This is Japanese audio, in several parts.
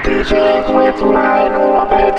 DJ with my orbit.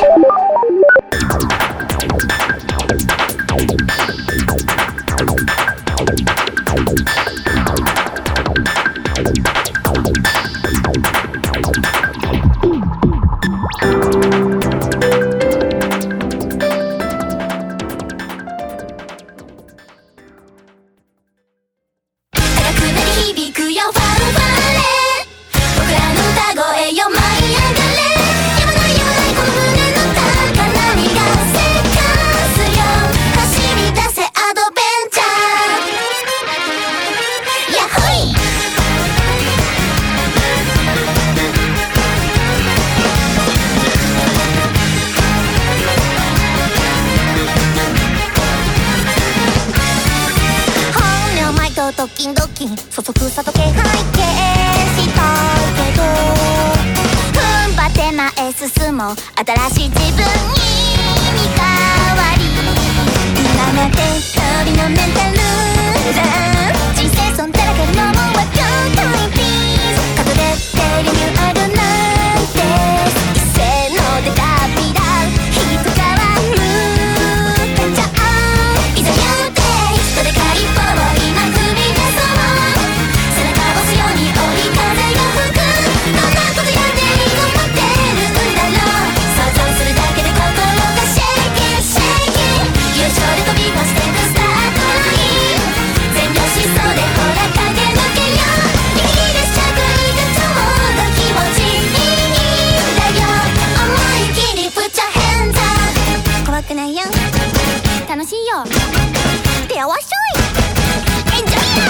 ドキンドキンそそくさと気配消したけど踏ん張って前進もう新しい自分に見変わり今まで通りのメンタル人生損だらけのもんは今タイピース角でリニューアルなんて一斉の出たビラ人から向かっちゃういざやってどでかいパワー今踏み出そう背中押すように追い風が吹くどんなことやっていいと思ってるんだろう想像するだけで心がシェイキシェイキ優勝で飛び越してるスタートライン全力疾走でほら駆け抜けよう息切れしちゃくいがちょうど気持ちいいんだよ思い切り Put your hands up 怖くないよ楽しいよ手をわっしょいエンジョイだ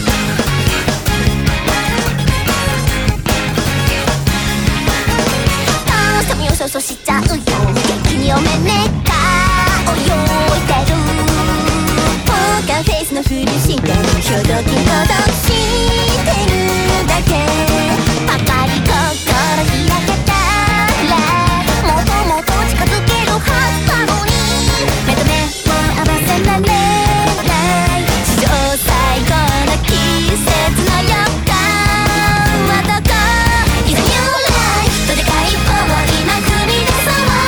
どうしてもよそそしちゃうよ元気にお目目顔泳いでるポーカーフェイスのふりしてひょどきほどしてるだけパパリ心開けたらもっともっと近づけるはずなのに目と目を合わせられない史上最高の季節の予感はどこいざ New Life どでかい一歩を今踏み出そう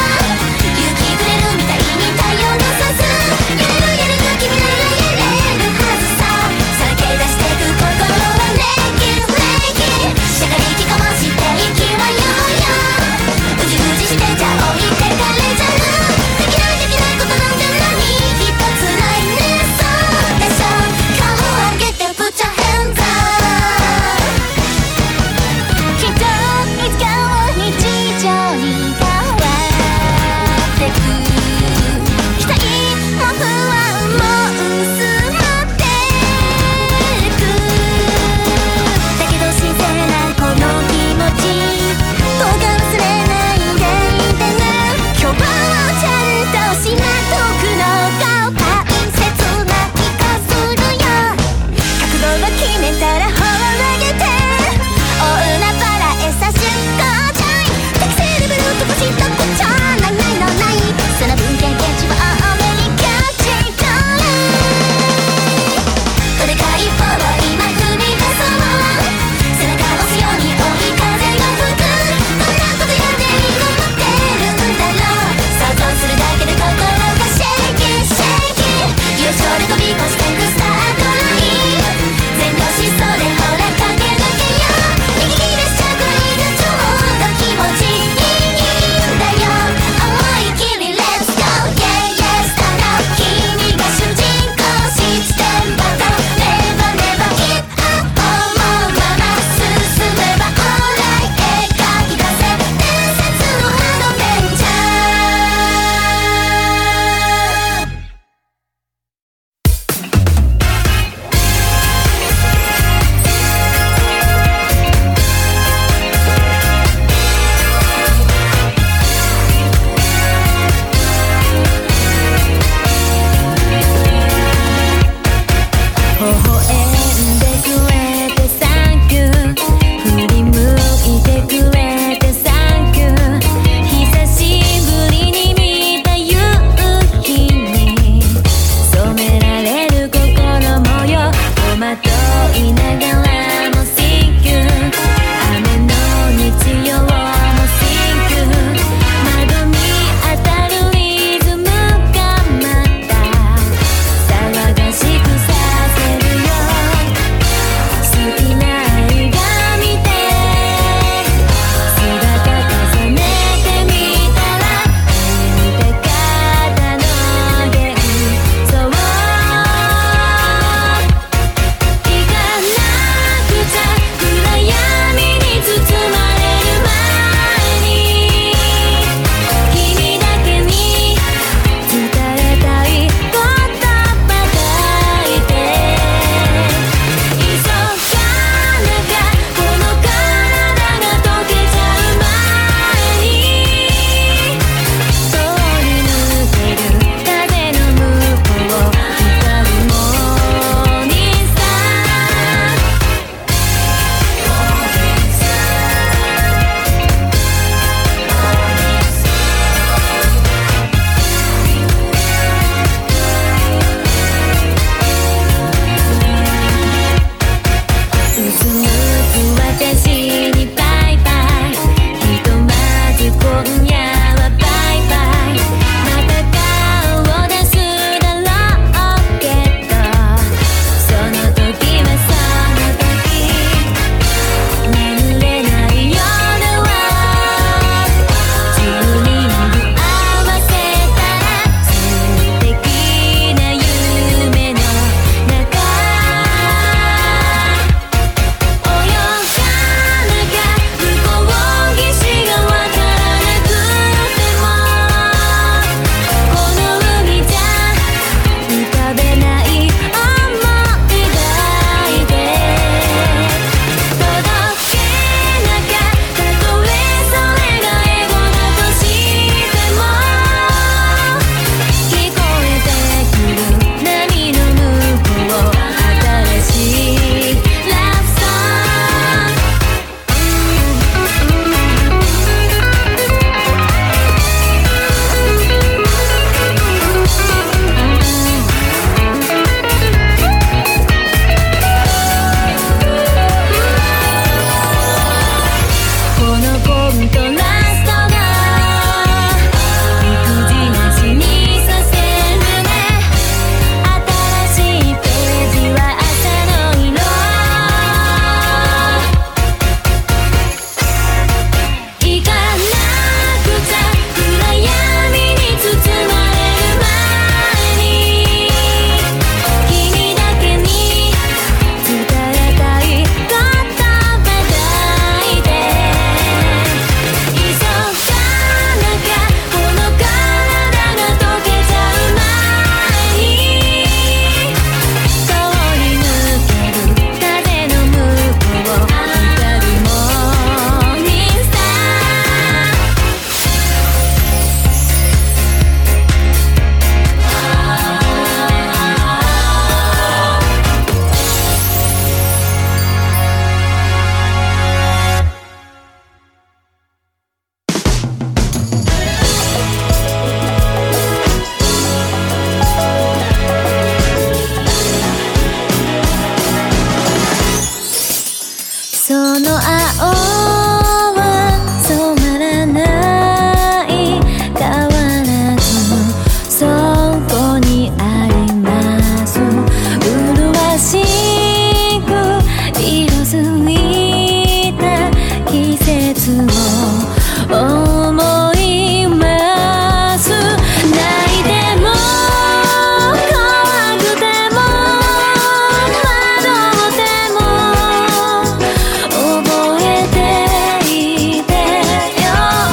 月を思います。泣いても怖くても惑っても覚えていてよ。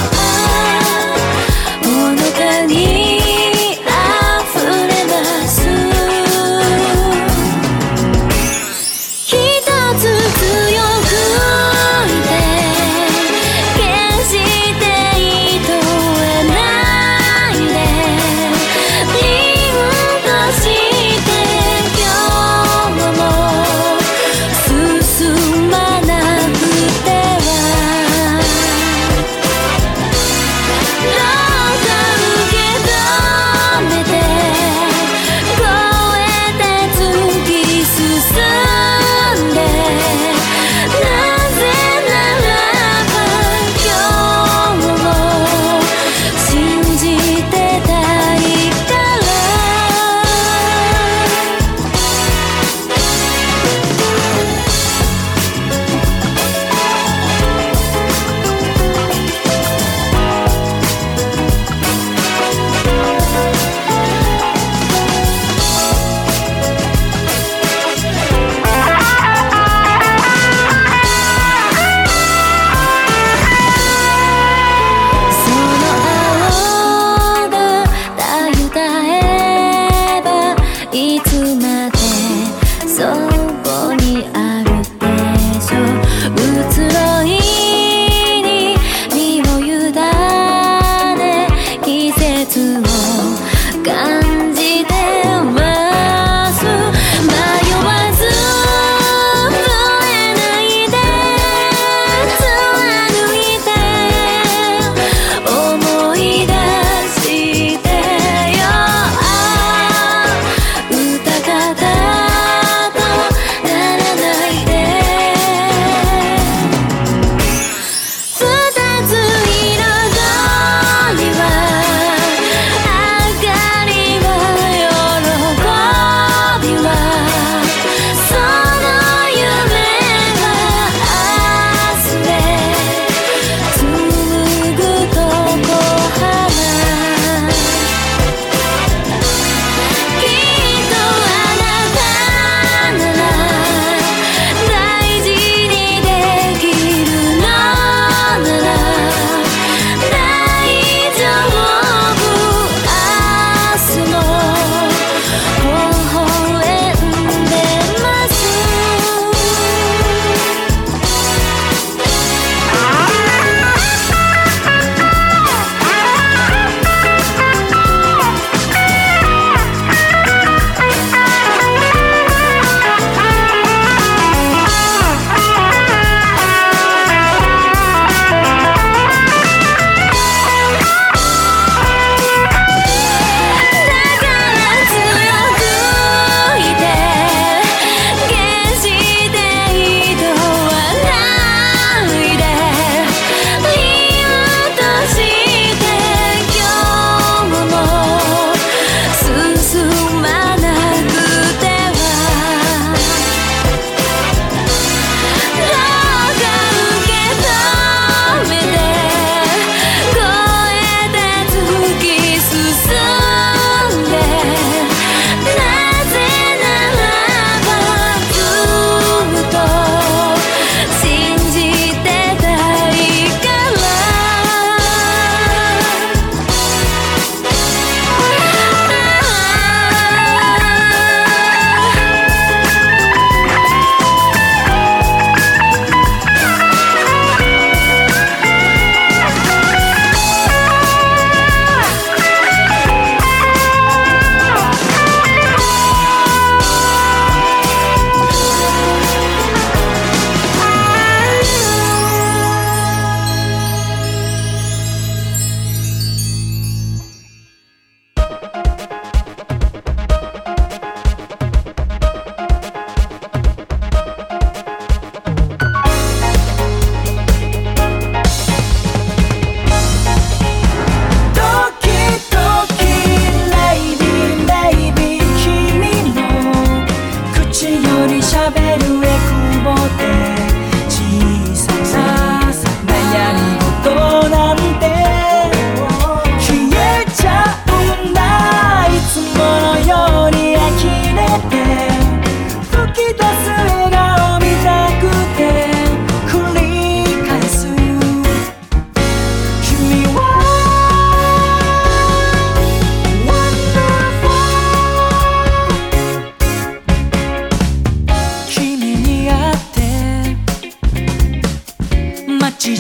ほのかに溢れます。一つ強くいて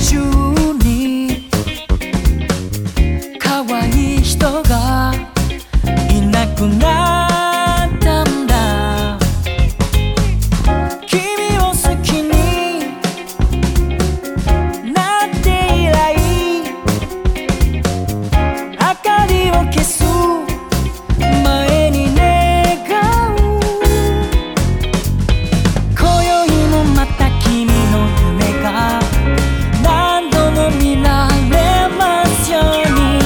中に可愛い人がいなくなったんだ。君を好きになって以来明かりを消す前に願う。今宵もまた君の夢が何度も見られますように。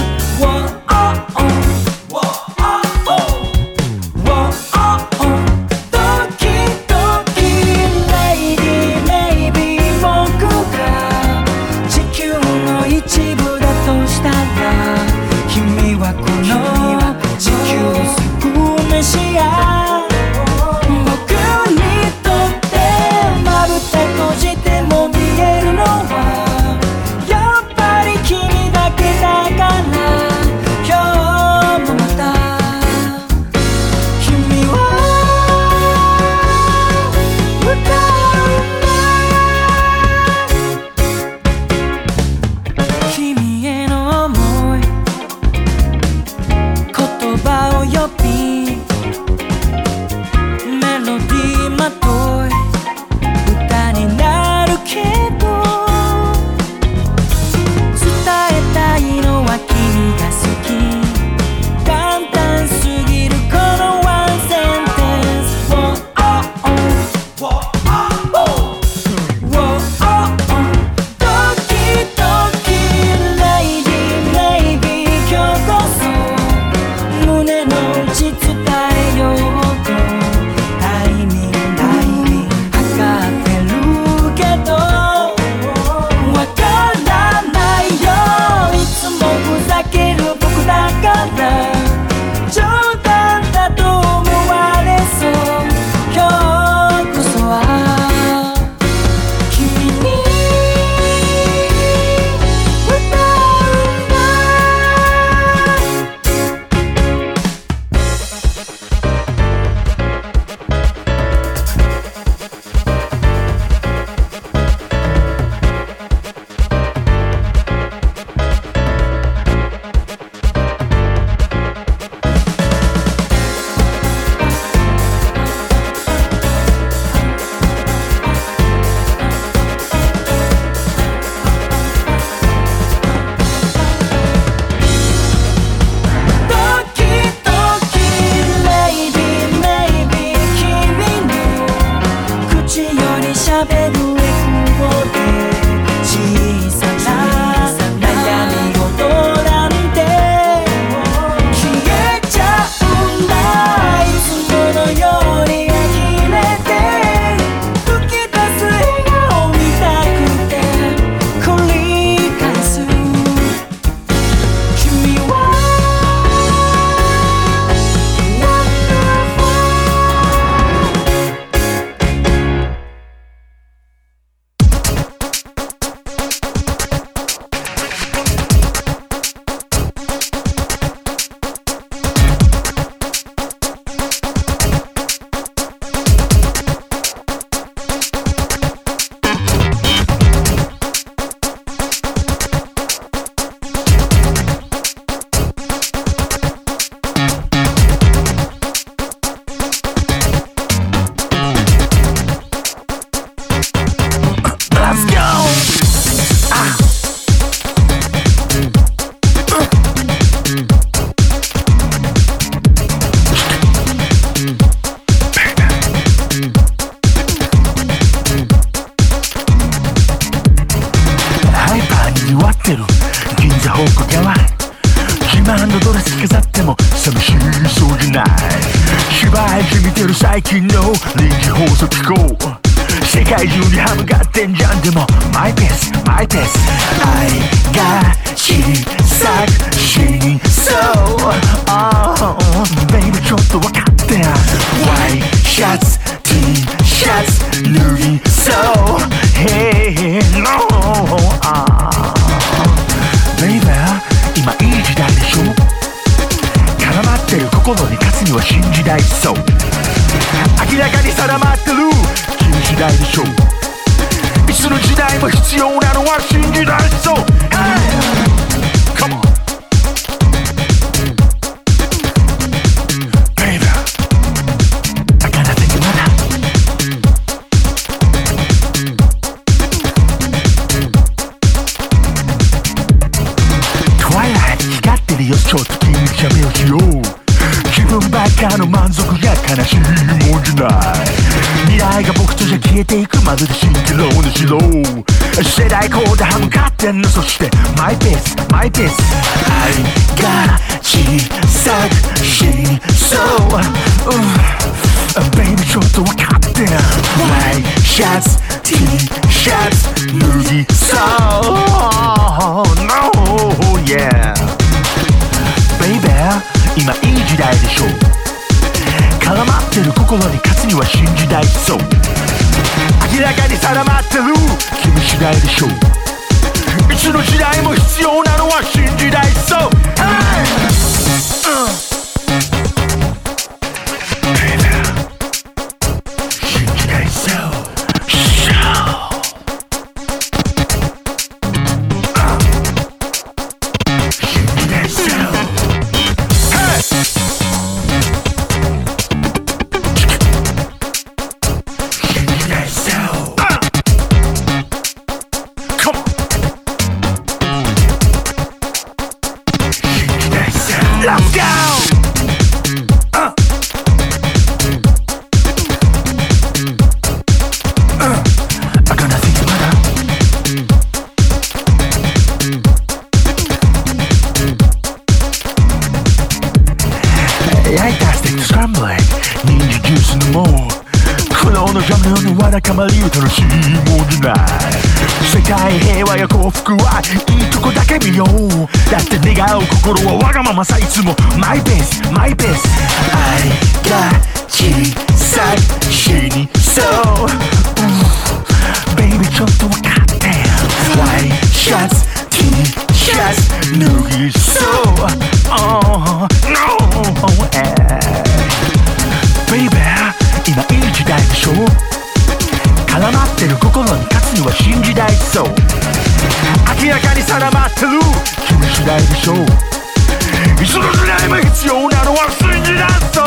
ドキドキレイディメイビー、僕が地球の一部だとしたら君はこの地球を救うメシア。僕にとってまぶた閉じても見えるのはやっぱり君だけだから。今日もまた君は歌うんだ。君への想い言葉を呼びメロディーまとい歌になるけど、伝えたいのは君が好き。簡単すぎるこのワンセンテンス。ドキドキレイディメイビー、今日こそ胸の内伝えようとタイミング測ってるけどわからないよ。いつもふざける僕だから冗談だと思われそう。今日こそは君に歌うんだ。ドキドキレイディメイビー、君の口より喋るエコーで小さな悩み事なんて消えちゃうんだ。いつものように呆れて吹き出す笑顔見たくて繰り返す。君は銀座方向側自慢のドレス飾っても寂しそうじゃない。芝居じみてる最近の臨時放送機構、世界中にハムがってんじゃん。でもマイペースマイペース愛が小さく死にそう。ベイビーちょっと分かってや。ワイシャツ T シャツ脱ぎそう。Hey noベイベー今いい時代でしょ。絡まってる心に勝つには新時代そう。明らかに定まってる新時代でしょ。いつの時代も必要なのは新時代 nice soul. Hey, come on, baby. I gotta think about that. Twilight 光ってるよ、ちょっと君に喋をしよう。自分ばっかの満足が悲しいもんじゃない。未来が僕とじゃ消えていく、まるで蜃気楼の城。世代交代歯向かってんの、そしてマイペースマイペース。愛が小さく死にそう、ベイビーちょっと分かってん。ワイシャツ T シャツ脱ぎそう、No yeah Baby今いい時代でしょ。絡まってる心に勝つには新時代そう。明らかに定まってる君次第でしょ。いつの時代も必要なのは新時代そう、Baby 新時代そうLet's go! I gonna think about that. I got stick to scramble egg. 忍者ジュースのもう苦労のジャムのようにわだかまりを楽しいもんじゃない。世界平和や幸福はいいとこだけ見よう。だって願う心はわがままさ、いつもマイペースマイペース。愛が小さく死にそう、ベイビーちょっと分かってん。ワイシャツ T シャツ脱ぎそう、No Baby 今いい時代でしょ。絡まってる心に勝つには新時代そう。明らかに定まってる君次第でしょ。いつの時代も必要なのは新時代そう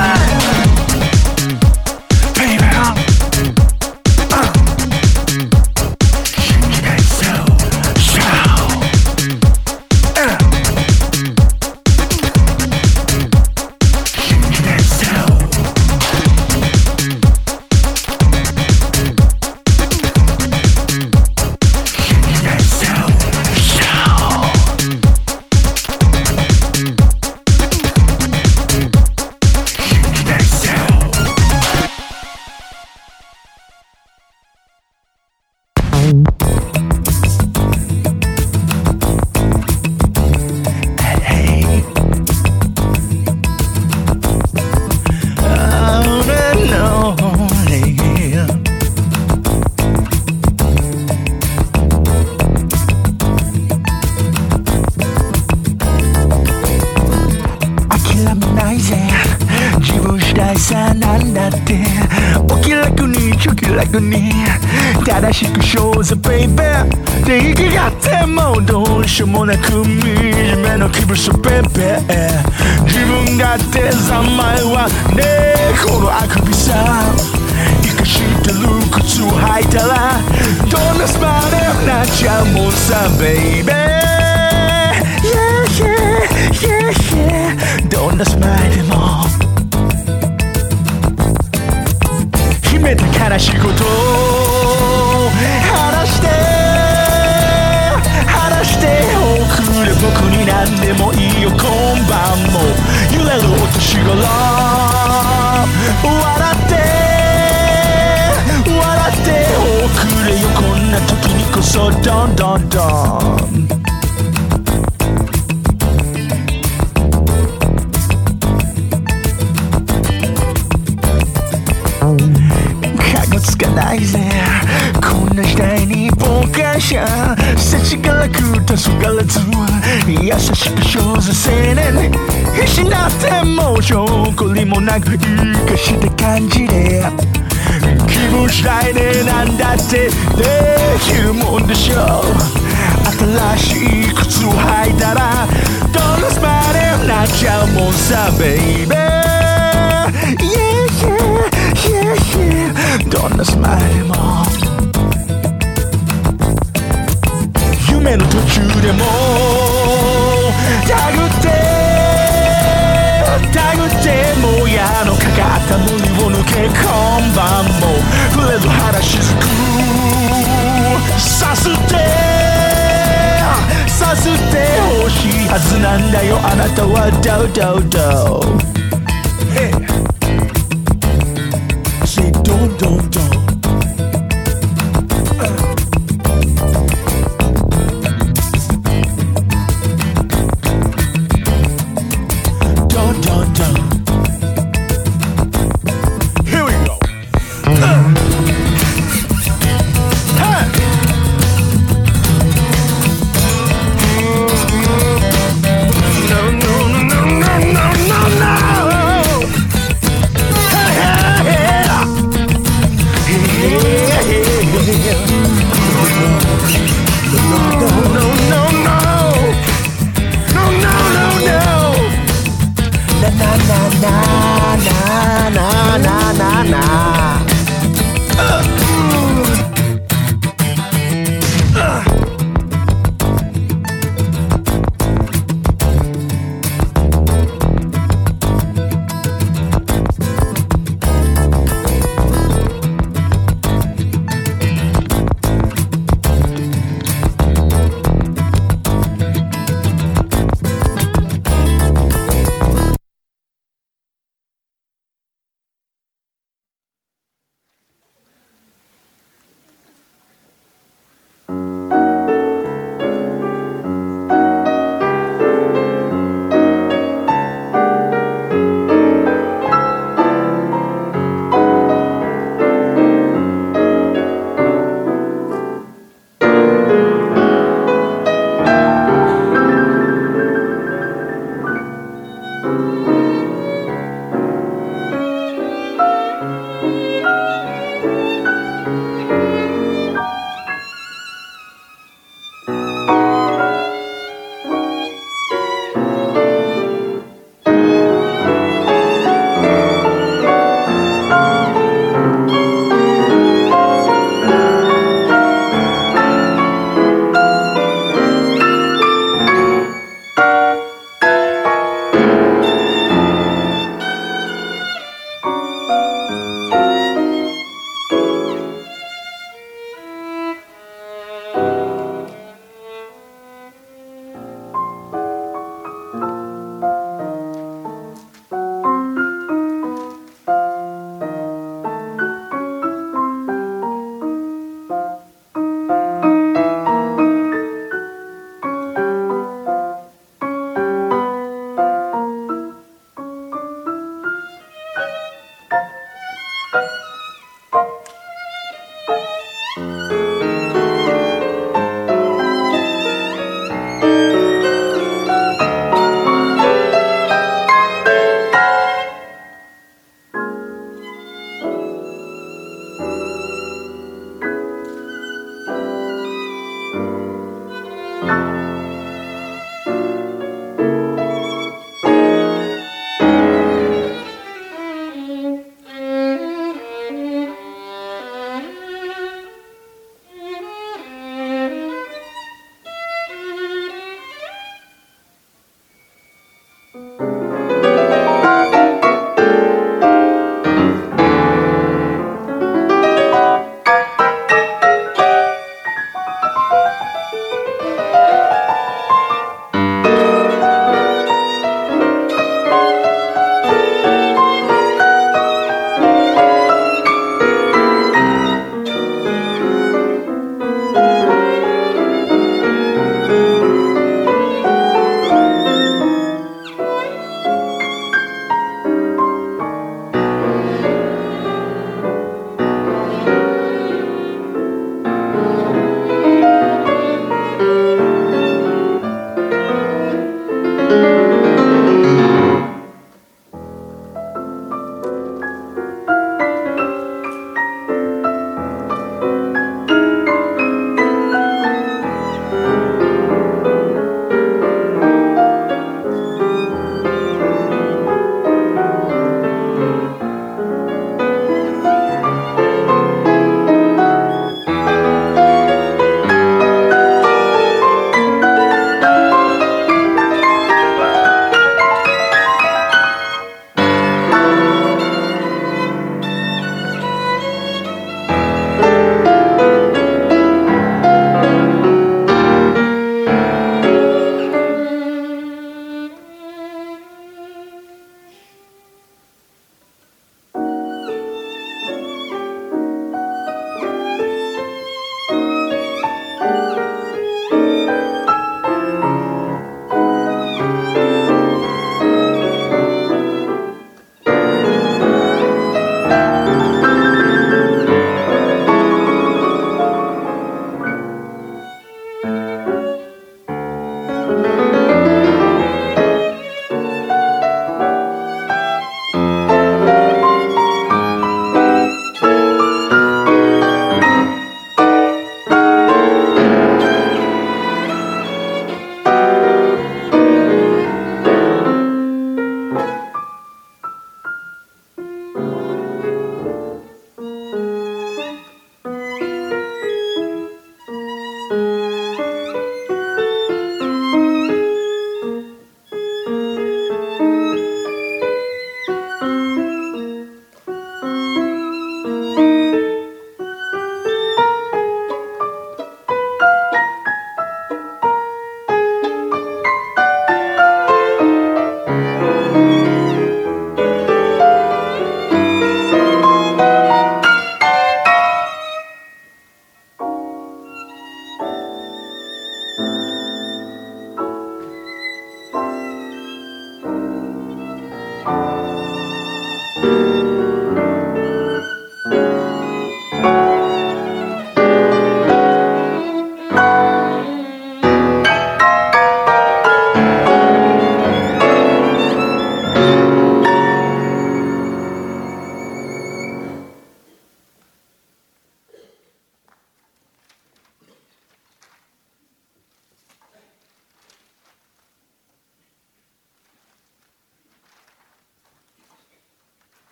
、Baby 新時代そう新時代そうさなんだってお気楽にちょ気楽に正しくしようぜベイベー。で息があってもどうしようもなく惨めの気分さベイベー。自分勝手三昧はねえこのあくびさ。生かしてる靴を履いたらどんなスマイルになっちゃうもんさベイベー。どんなスマイルでも秘めた悲しいことを話しておくれ。僕に何でもいいよ今晩も揺れるお年頃。笑っておくれよこんな時にこそどんどんどん。つかないぜこんな時代に傍観者世知辛く黄昏ず優しくしようぜ青年。必死になっても証拠りもなく生かした感じで君自分次第でなんだってできるもんでしょう。新しい靴を履いたらどんなスマイルになっちゃうもんさベイベー Yeah yeah yeah yeah どんなスマイルも夢の途中でもたぐってもやのかかった無理を抜け今晩も触れず原しずくさすって欲しいはずなんだよあなたはどうどうどう Hey Say don't don't don't Here we go. Hey. No, no, no, no, no, no, no, no. Hey, hey, hey. Yeah, yeah. No, no, no, no, no. No, no, no, no. Na na na na na na na na.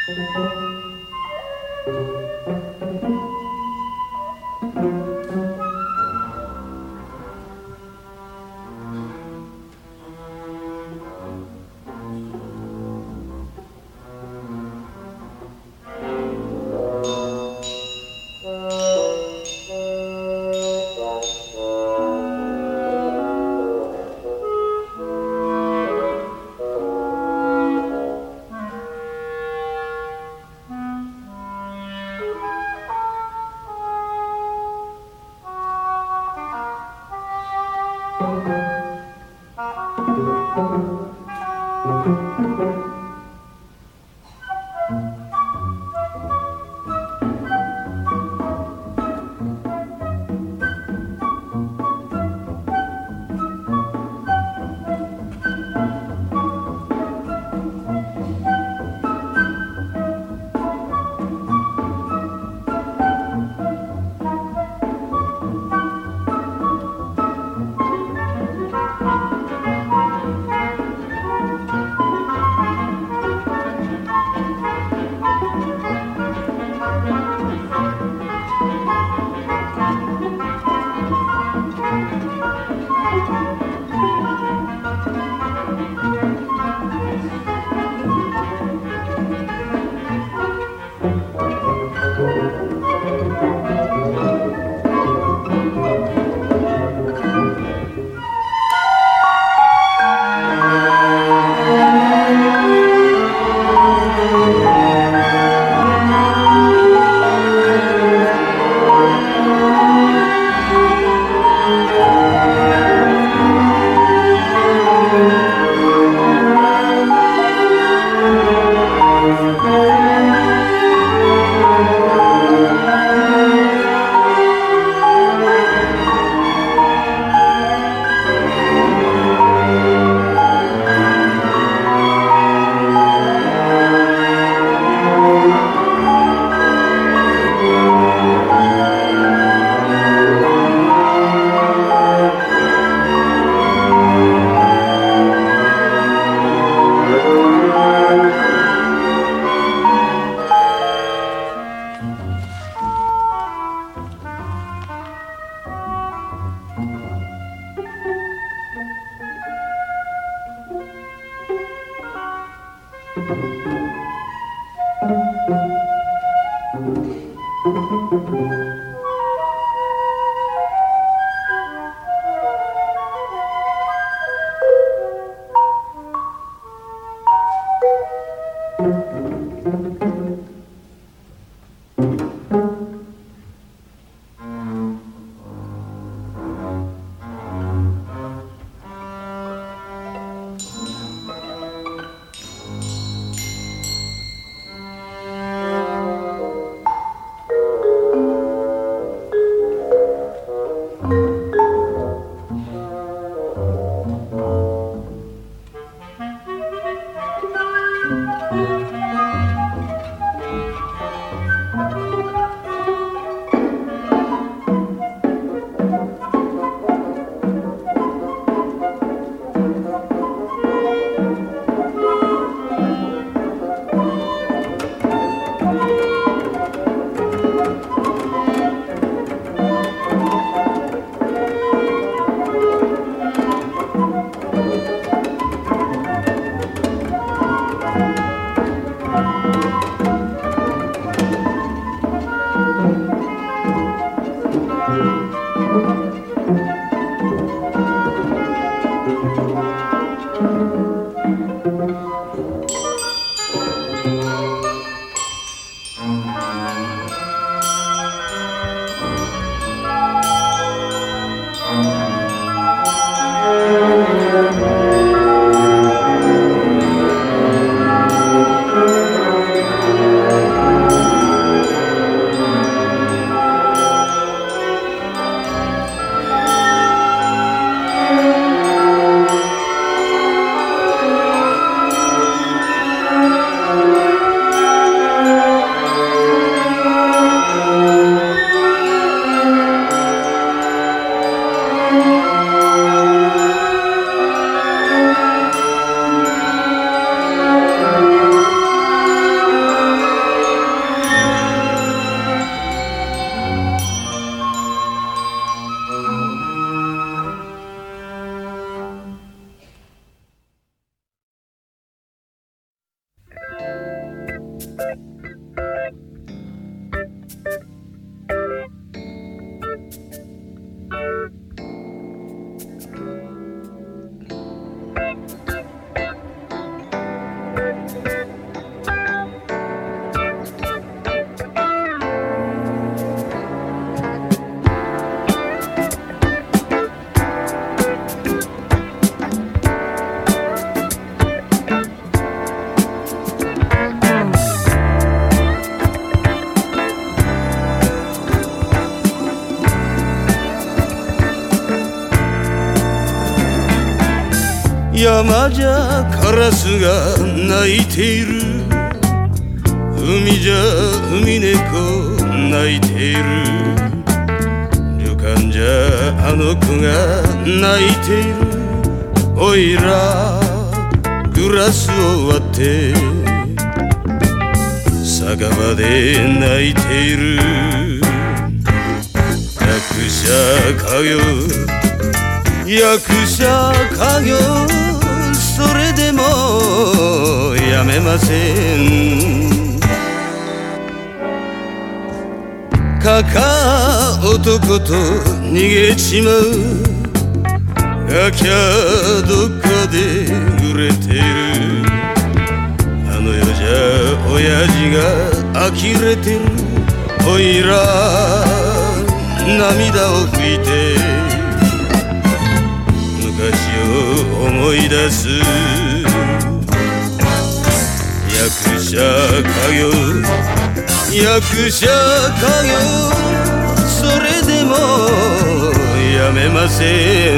「 山じゃカラスが鳴いている、海じゃ海猫鳴いている、旅館じゃあの子が泣いている。おいらグラスを割って酒場で泣いている。役者家業役者家業それでもやめません。かか男と逃げちまうガキャどっかで売れてる。あの世じゃ親父が呆れてる。おいら涙を拭いて昔を思い出す。役者家業役者家業それでもやめません。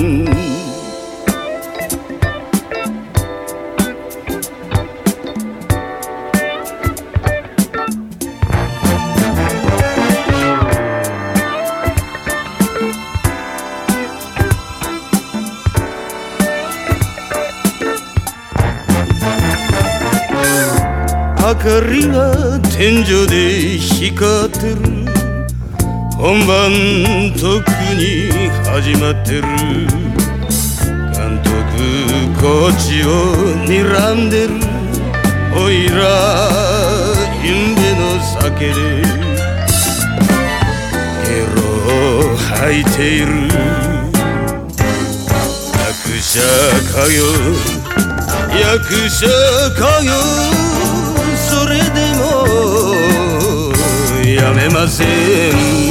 明かりが天井で光ってる。本番特に始まってる。監督こっちを睨んでる。おいらゆんべの酒でゲロを吐いている。役者家業役者家業それでもやめません。